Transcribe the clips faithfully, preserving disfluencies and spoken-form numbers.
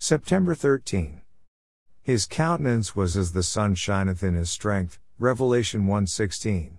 September thirteenth. His countenance was as the sun shineth in his strength, Revelation one sixteen.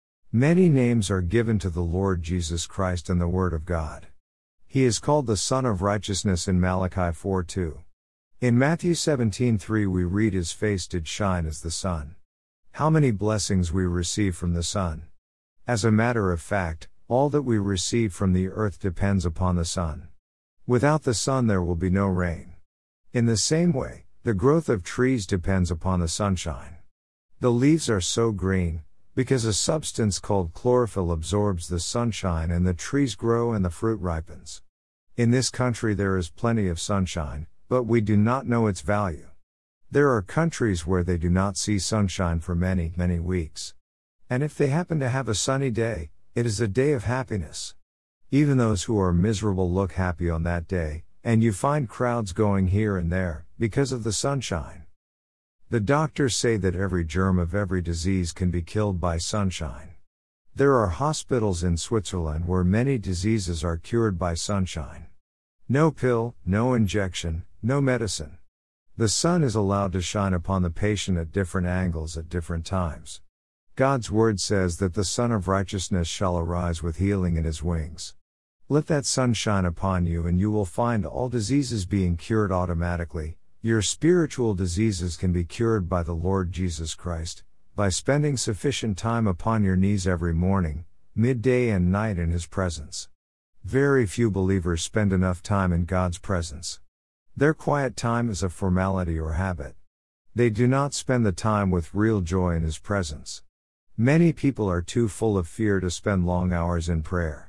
Many names are given to the Lord Jesus Christ in the Word of God. He is called the Son of Righteousness in Malachi four two. In Matthew seventeen three we read his face did shine as the sun. How many blessings we receive from the sun. As a matter of fact, all that we receive from the earth depends upon the sun. Without the sun there will be no rain. In the same way, the growth of trees depends upon the sunshine. The leaves are so green, because a substance called chlorophyll absorbs the sunshine and the trees grow and the fruit ripens. In this country there is plenty of sunshine, but we do not know its value. There are countries where they do not see sunshine for many, many weeks. And if they happen to have a sunny day, it is a day of happiness. Even those who are miserable look happy on that day, and you find crowds going here and there, because of the sunshine. The doctors say that every germ of every disease can be killed by sunshine. There are hospitals in Switzerland where many diseases are cured by sunshine. No pill, no injection, no medicine. The sun is allowed to shine upon the patient at different angles at different times. God's word says that the Son of Righteousness shall arise with healing in his wings. Let that sun shine upon you and you will find all diseases being cured automatically. Your spiritual diseases can be cured by the Lord Jesus Christ, by spending sufficient time upon your knees every morning, midday and night in his presence. Very few believers spend enough time in God's presence. Their quiet time is a formality or habit. They do not spend the time with real joy in his presence. Many people are too full of fear to spend long hours in prayer.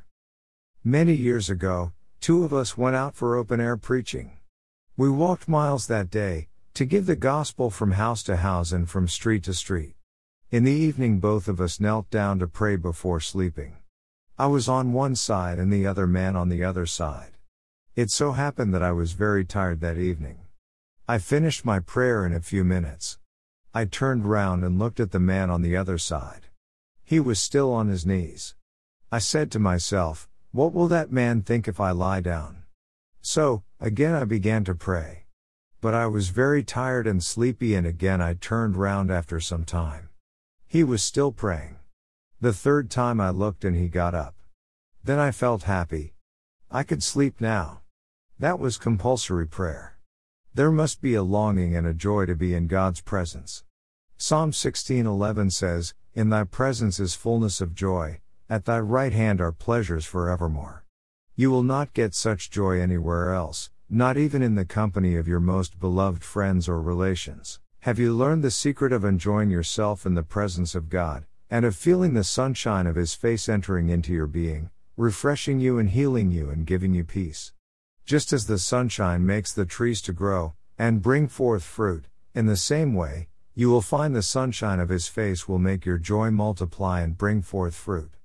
Many years ago, two of us went out for open-air preaching. We walked miles that day, to give the gospel from house to house and from street to street. In the evening both of us knelt down to pray before sleeping. I was on one side and the other man on the other side. It so happened that I was very tired that evening. I finished my prayer in a few minutes. I turned round and looked at the man on the other side. He was still on his knees. I said to myself, what will that man think if I lie down? So, again I began to pray. But I was very tired and sleepy and again I turned round after some time. He was still praying. The third time I looked and he got up. Then I felt happy. I could sleep now. That was compulsory prayer. There must be a longing and a joy to be in God's presence. Psalm sixteen eleven says, in thy presence is fullness of joy, at thy right hand are pleasures forevermore. You will not get such joy anywhere else, not even in the company of your most beloved friends or relations. Have you learned the secret of enjoying yourself in the presence of God, and of feeling the sunshine of his face entering into your being, refreshing you and healing you and giving you peace? Just as the sunshine makes the trees to grow, and bring forth fruit, in the same way, you will find the sunshine of his face will make your joy multiply and bring forth fruit.